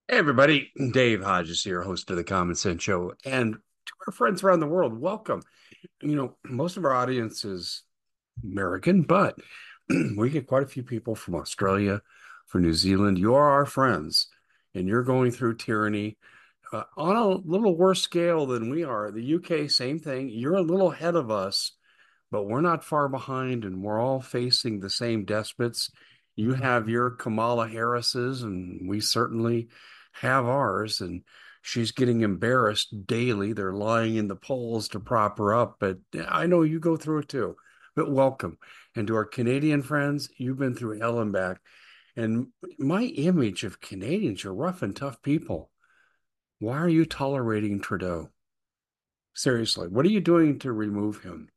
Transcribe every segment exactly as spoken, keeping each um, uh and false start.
Hey everybody, Dave Hodges here, host of the Common Sense Show, and to our friends around the world, welcome. You know, most of our audience is American, but we get quite a few people from Australia, from New Zealand. You are our friends, and you're going through tyranny uh, on a little worse scale than we are. The U K, same thing. You're a little ahead of us, but we're not far behind, and we're all facing the same despots. You have your Kamala Harris's, and we certainly have ours, and she's getting embarrassed daily. They're lying in the polls to prop her up, but I know you go through it too. But welcome. And to our Canadian friends, you've been through hell and back. And my image of Canadians are rough and tough people. Why are you tolerating Trudeau? Seriously, what are you doing to remove him?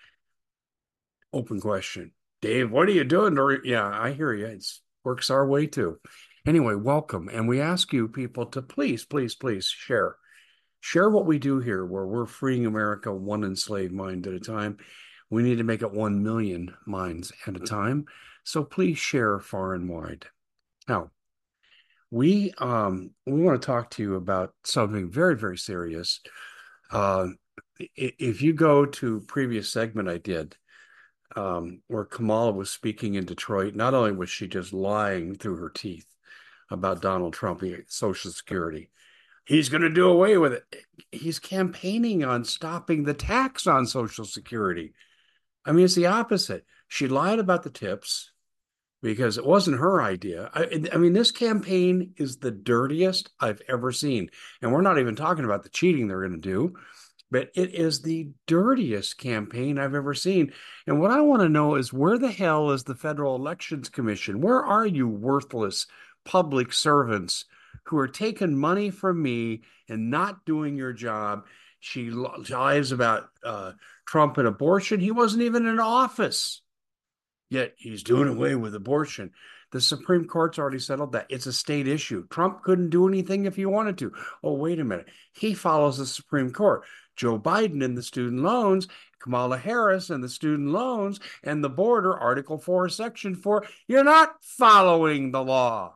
Open question. Dave, what are you doing? To yeah, I hear you. It's works our way too. Anyway, welcome. And we ask you people to please, please, please share. Share what we do here, where we're freeing America one enslaved mind at a time. We need to make it one million minds at a time. So please share far and wide. Now, we um we want to talk to you about something very, very serious. Uh, if you go to previous segment I did, um, where Kamala was speaking in Detroit, not only was she just lying through her teeth about Donald Trump, Social Security, he's going to do away with it. He's campaigning on stopping the tax on Social Security. I mean, it's the opposite. She lied about the tips because it wasn't her idea. I, I mean, this campaign is the dirtiest I've ever seen. And we're not even talking about the cheating they're going to do, but it is the dirtiest campaign I've ever seen. And what I want to know is, where the hell is the Federal Elections Commission? Where are you worthless public servants who are taking money from me and not doing your job? She lies about uh, Trump and abortion. He wasn't even in office, yet he's doing away with abortion. The Supreme Court's already settled that. It's a state issue. Trump couldn't do anything if he wanted to. Oh, wait a minute. He follows the Supreme Court. Joe Biden and the student loans, Kamala Harris and the student loans, and the border, Article four, Section four. You're not following the law.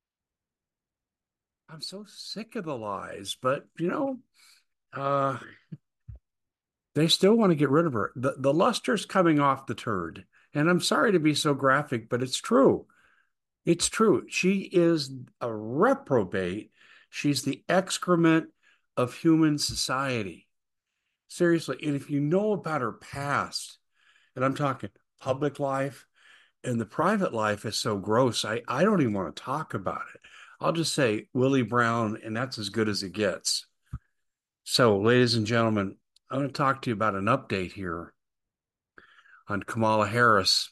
I'm so sick of the lies, but you know, uh, they still want to get rid of her. The, the luster's coming off the turd. And I'm sorry to be so graphic, but it's true. It's true. She is a reprobate. She's the excrement of human society. Seriously. And if you know about her past, and I'm talking public life, and the private life is so gross, I, I don't even want to talk about it. I'll just say Willie Brown, and that's as good as it gets. So, ladies and gentlemen, I'm going to talk to you about an update here on Kamala Harris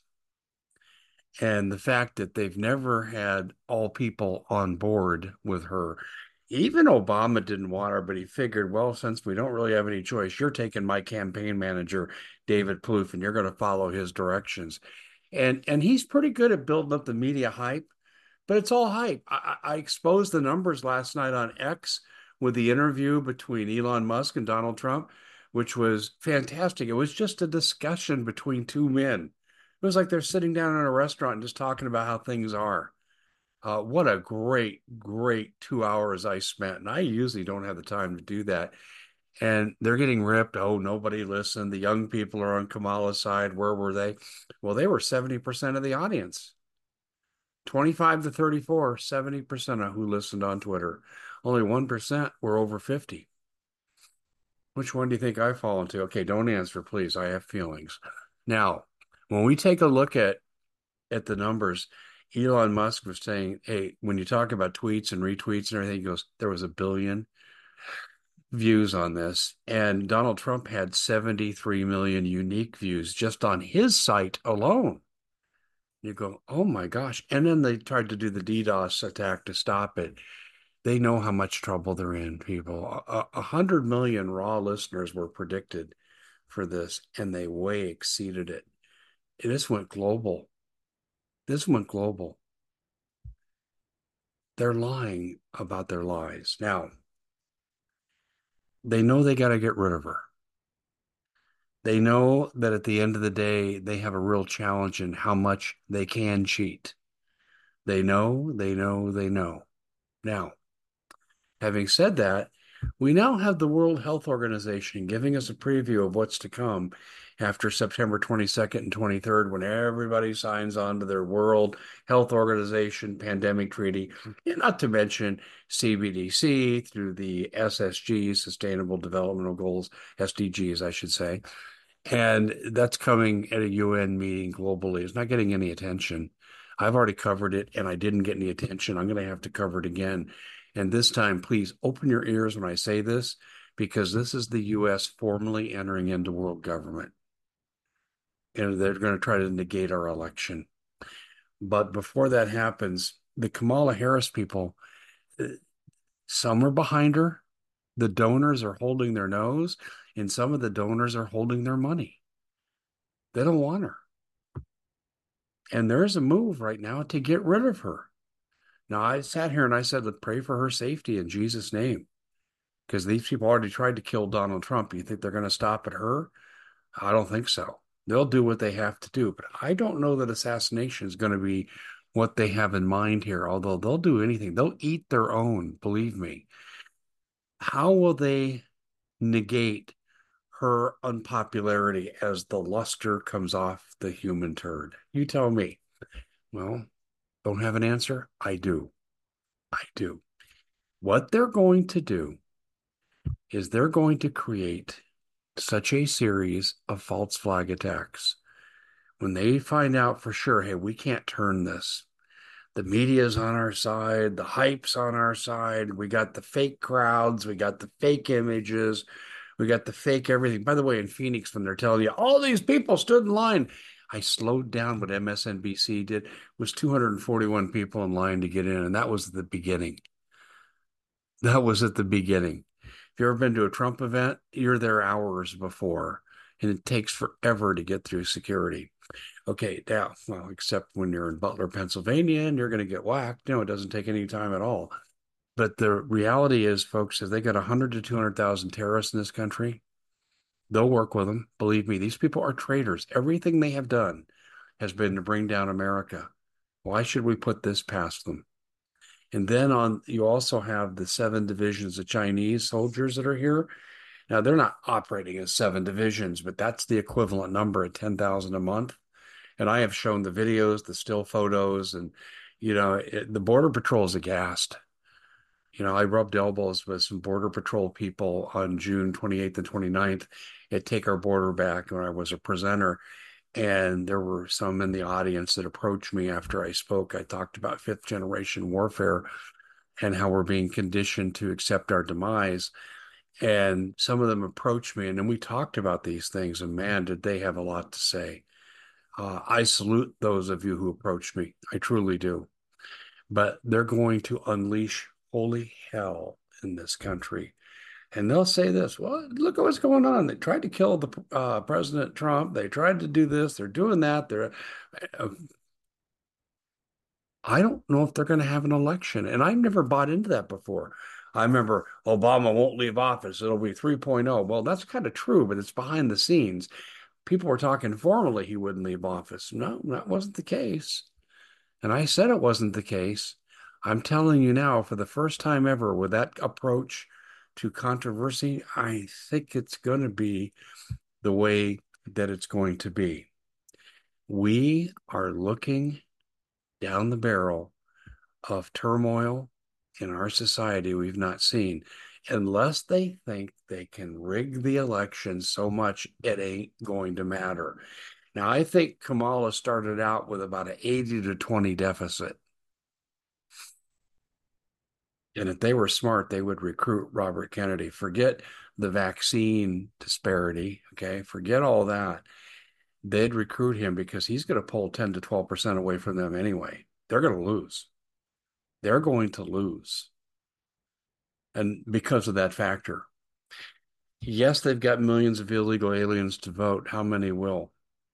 and the fact that they've never had all people on board with her. Even Obama didn't want her, but he figured, well, since we don't really have any choice, you're taking my campaign manager, David Plouffe, and you're going to follow his directions. And and he's pretty good at building up the media hype, but it's all hype. I, I exposed the numbers last night on X with the interview between Elon Musk and Donald Trump, which was fantastic. It was just a discussion between two men. It was like they're sitting down in a restaurant and just talking about how things are. Uh, what a great, great two hours I spent. And I usually don't have the time to do that. And they're getting ripped. Oh, nobody listened. The young people are on Kamala's side. Where were they? Well, they were seventy percent of the audience. twenty-five to thirty-four, seventy percent of who listened on Twitter. Only one percent were over fifty. Which one do you think I fall into? Okay, don't answer, please. I have feelings. Now, when we take a look at at the numbers, Elon Musk was saying, hey, when you talk about tweets and retweets and everything, he goes, there was a billion views on this. And Donald Trump had seventy-three million unique views just on his site alone. You go, oh my gosh. And then they tried to do the DDoS attack to stop it. They know how much trouble they're in, people. A, a hundred million raw listeners were predicted for this, and they way exceeded it. This went global. This went global. They're lying about their lies. Now, they know they got to get rid of her. They know that at the end of the day, they have a real challenge in how much they can cheat. They know, they know, they know. Now, Having said that, we now have the World Health Organization giving us a preview of what's to come after September twenty-second and twenty-third, when everybody signs on to their World Health Organization pandemic treaty, and not to mention C B D C through the S S G, Sustainable Developmental Goals, S D Gs, I should say. And that's coming at a U N meeting globally. It's not getting any attention. I've already covered it and I didn't get any attention. I'm going to have to cover it again. And this time, please open your ears when I say this, because this is the U S formally entering into world government. And they're going to try to negate our election. But before that happens, the Kamala Harris people, some are behind her. The donors are holding their nose, and some of the donors are holding their money. They don't want her. And there's a move right now to get rid of her. Now, I sat here and I said, let's pray for her safety in Jesus' name, because these people already tried to kill Donald Trump. You think they're going to stop at her? I don't think so. They'll do what they have to do. But I don't know that assassination is going to be what they have in mind here, although they'll do anything. They'll eat their own, believe me. How will they negate her unpopularity as the luster comes off the human turd? You tell me. Well, don't have an answer? I do. I do. What they're going to do is they're going to create such a series of false flag attacks. When they find out for sure, hey, we can't turn this. The media's on our side, the hype's on our side. We got the fake crowds, we got the fake images, we got the fake everything. By the way, in Phoenix, when they're telling you all these people stood in line, I slowed down. What M S N B C did was two hundred forty-one people in line to get in, and that was the beginning. That was at the beginning. If you've ever been to a Trump event, you're there hours before, and it takes forever to get through security. Okay, now, well, except when you're in Butler, Pennsylvania, and you're going to get whacked. No, it doesn't take any time at all. But the reality is, folks, if they got one hundred to two hundred thousand terrorists in this country, they'll work with them. Believe me, these people are traitors. Everything they have done has been to bring down America. Why should we put this past them? And then on, you also have the seven divisions of Chinese soldiers that are here. Now, they're not operating as seven divisions, but that's the equivalent number at ten thousand a month. And I have shown the videos, the still photos, and, you know, it, the Border Patrol is aghast. You know, I rubbed elbows with some Border Patrol people on June twenty-eighth and twenty-ninth at Take Our Border Back when I was a presenter. And there were some in the audience that approached me after I spoke. I talked about fifth generation warfare and how we're being conditioned to accept our demise. And some of them approached me, and then we talked about these things. And man, did they have a lot to say. Uh, I salute those of you who approached me. I truly do. But they're going to unleash holy hell in this country. And they'll say this, well, look at what's going on. They tried to kill the uh, President Trump. They tried to do this. They're doing that. They're. Uh, I don't know if they're going to have an election. And I've never bought into that before. I remember Obama won't leave office. It'll be three point oh. Well, that's kind of true, but it's behind the scenes. People were talking formally he wouldn't leave office. No, that wasn't the case. And I said it wasn't the case. I'm telling you now, for the first time ever, with that approach to controversy, I think it's going to be the way that it's going to be. We are looking down the barrel of turmoil in our society we've not seen. Unless they think they can rig the election so much, it ain't going to matter. Now, I think Kamala started out with about an eighty to twenty deficit. And if they were smart, they would recruit Robert Kennedy. Forget the vaccine disparity, okay? Forget all that. They'd recruit him because he's going to pull ten to twelve percent away from them anyway. They're going to lose. They're going to lose. And because of that factor. Yes, they've got millions of illegal aliens to vote. How many will?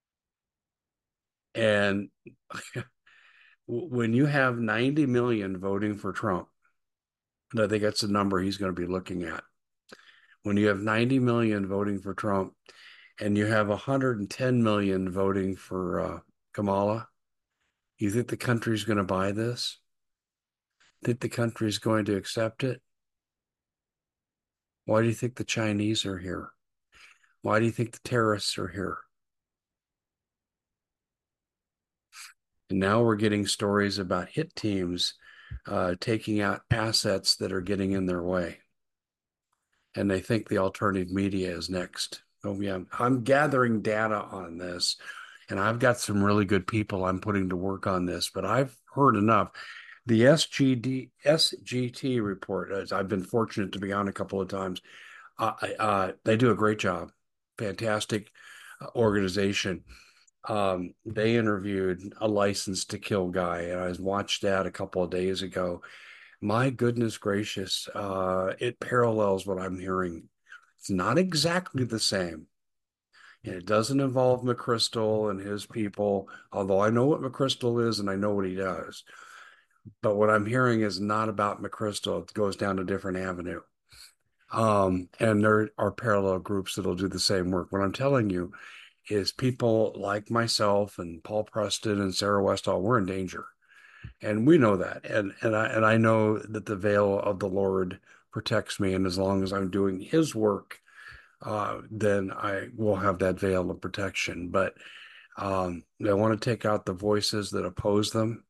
And when you have ninety million voting for Trump, and I think that's the number he's going to be looking at. When you have ninety million voting for Trump and you have one hundred ten million voting for uh, Kamala, you think the country's going to buy this? Think the country's going to accept it? Why do you think the Chinese are here? Why do you think the terrorists are here? And now we're getting stories about hit teams uh, taking out assets that are getting in their way. And they think the alternative media is next. Oh, yeah. I'm gathering data on this, and I've got some really good people I'm putting to work on this, but I've heard enough. The S G D, S G T report, as I've been fortunate to be on a couple of times, uh, uh, they do a great job. Fantastic uh, organization. Um, they interviewed a license to kill guy, and I watched that a couple of days ago. My goodness gracious, uh, it parallels what I'm hearing. It's not exactly the same. And it doesn't involve McChrystal and his people, although I know what McChrystal is and I know what he does. But what I'm hearing is not about McChrystal. It goes down a different avenue. Um, and there are parallel groups that'll do the same work. What I'm telling you is people like myself and Paul Preston and Sarah Westall, we're in danger. And we know that. And and I and I know that the veil of the Lord protects me. And as long as I'm doing his work, uh, then I will have that veil of protection. But um, they want to take out the voices that oppose them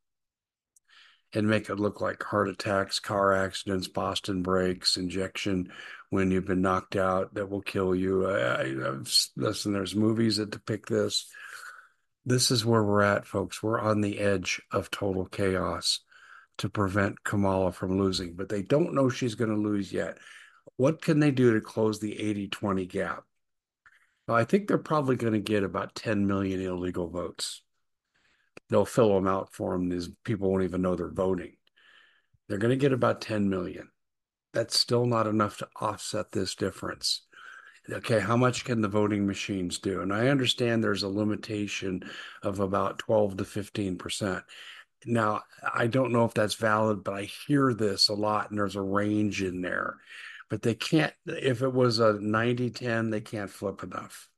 and make it look like heart attacks, car accidents, Boston breaks, injection when you've been knocked out that will kill you. I, I, listen, there's movies that depict this. This is where we're at, folks. We're on the edge of total chaos to prevent Kamala from losing, but they don't know she's going to lose yet. What can they do to close the eighty twenty gap? Well, I think they're probably going to get about ten million illegal votes. They'll fill them out for them. These people won't even know they're voting. They're going to get about ten million. That's still not enough to offset this difference. Okay, how much can the voting machines do? And I understand there's a limitation of about twelve to fifteen percent. Now, I don't know if that's valid, but I hear this a lot, and there's a range in there. But they can't, if it was a ninety ten, they can't flip enough.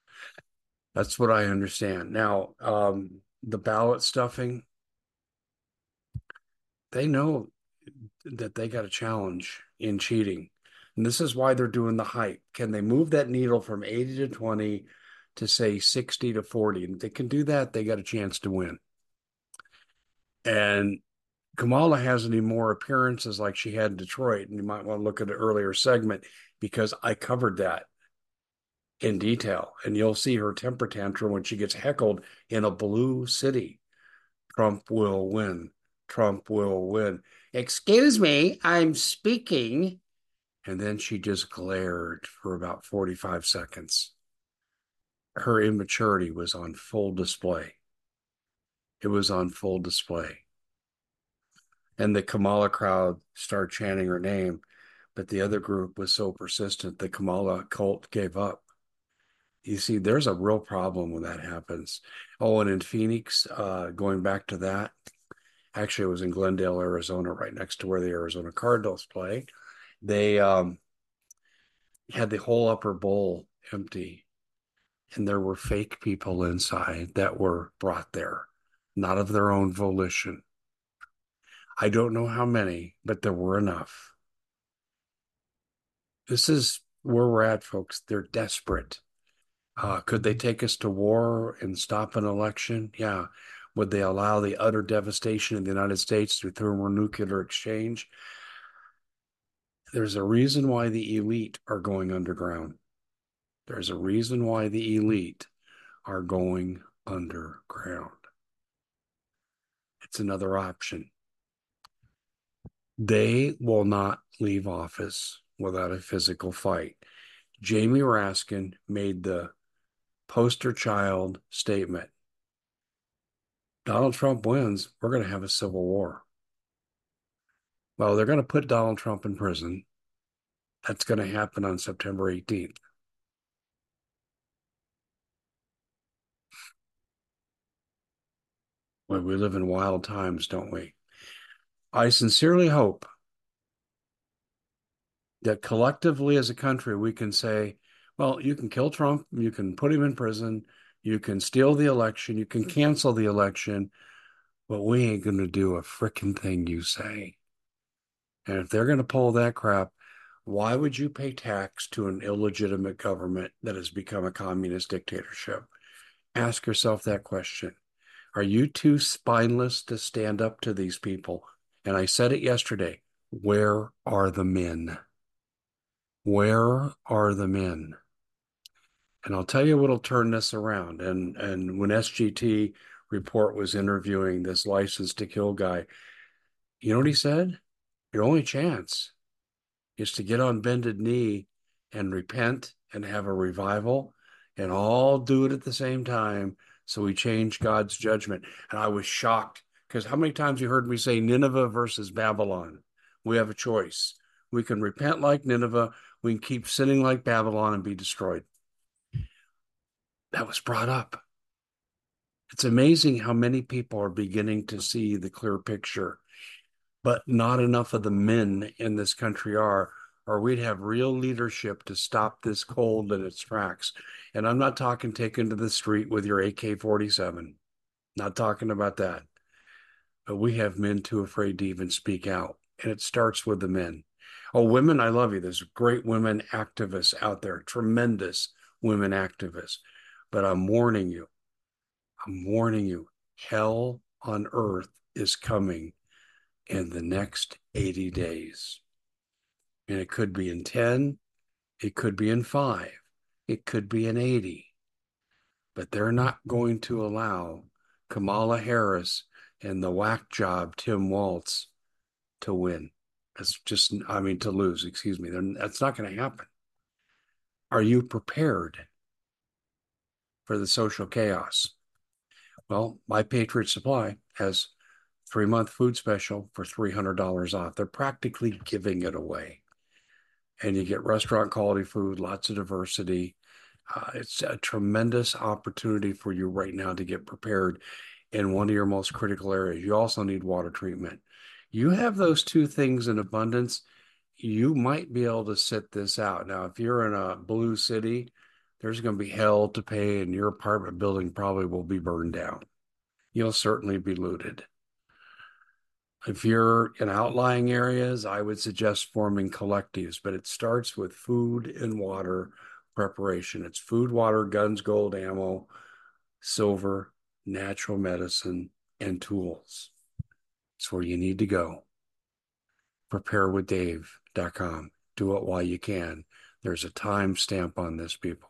That's what I understand. Now, um, the ballot stuffing, they know that they got a challenge in cheating. And this is why they're doing the hype. Can they move that needle from eighty to twenty to say sixty to forty? And if they can do that, they got a chance to win. And Kamala has any more appearances like she had in Detroit. And you might want to look at an earlier segment because I covered that in detail. And you'll see her temper tantrum when she gets heckled in a blue city. Trump will win. Trump will win. Excuse me, I'm speaking. And then she just glared for about forty-five seconds. Her immaturity was on full display. It was on full display. And the Kamala crowd started chanting her name, but the other group was so persistent, the Kamala cult gave up. You see, there's a real problem when that happens. Oh, and in Phoenix, uh, going back to that, actually, it was in Glendale, Arizona, right next to where the Arizona Cardinals play. They um, had the whole upper bowl empty, and there were fake people inside that were brought there, not of their own volition. I don't know how many, but there were enough. This is where we're at, folks. They're desperate. Uh, could they take us to war and stop an election? Yeah. Would they allow the utter devastation in the United States through thermonuclear exchange? There's a reason why the elite are going underground. There's a reason why the elite are going underground. It's another option. They will not leave office without a physical fight. Jamie Raskin made the poster child statement. Donald Trump wins, we're going to have a civil war. Well, they're going to put Donald Trump in prison. That's going to happen on September eighteenth. Well, we live in wild times, don't we? I sincerely hope that collectively as a country, we can say, well, you can kill Trump, you can put him in prison, you can steal the election, you can cancel the election, but we ain't going to do a frickin' thing you say. And if they're going to pull that crap, Why would you pay tax to an illegitimate government that has become a communist dictatorship? Ask yourself that question. Are you too spineless to stand up to these people? And I said it yesterday. Where are the men? Where are the men? And I'll tell you what'll turn this around. And and when S G T report was interviewing this license to kill guy, you know what he said? Your only chance is to get on bended knee and repent and have a revival and all do it at the same time. So we change God's judgment. And I was shocked because how many times you heard me say Nineveh versus Babylon? We have a choice. We can repent like Nineveh. We can keep sinning like Babylon and be destroyed. That was brought up. It's amazing how many people are beginning to see the clear picture, but not enough of the men in this country are, or we'd have real leadership to stop this cold in its tracks. And I'm not talking taken to the street with your A K forty-seven, not talking about that. But we have men too afraid to even speak out. And it starts with the men. Oh, women, I love you. There's great women activists out there, tremendous women activists. But I'm warning you, I'm warning you, hell on earth is coming in the next eighty days. And it could be in ten, it could be in five, it could be in eighty. But they're not going to allow Kamala Harris and the whack job Tim Walz to win. That's just, I mean, to lose, excuse me. That's not going to happen. Are you prepared for the social chaos? Well, My Patriot Supply has three month food special for three hundred dollars off. They're practically giving it away. And you get restaurant quality food, lots of diversity. Uh, it's a tremendous opportunity for you right now to get prepared in one of your most critical areas. You also need water treatment. You have those two things in abundance, you might be able to sit this out. Now, if you're in a blue city, there's going to be hell to pay, and your apartment building probably will be burned down. You'll certainly be looted. If you're in outlying areas, I would suggest forming collectives, but it starts with food and water preparation. It's food, water, guns, gold, ammo, silver, natural medicine, and tools. It's where you need to go. prepare with dave dot com. Do it while you can. There's a time stamp on this, people.